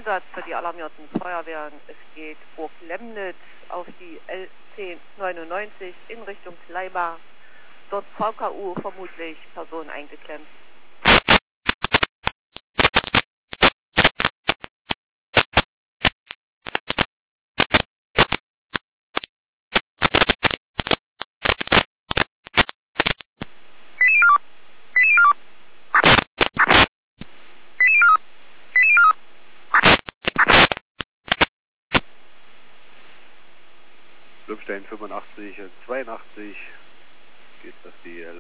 Einsatz für die alarmierten Feuerwehren. Es geht Burg Lemnitz auf die L1099 in Richtung Kleiba. Dort VKU, vermutlich Person eingeklemmt. Blümstein 85 und 82 geht auf die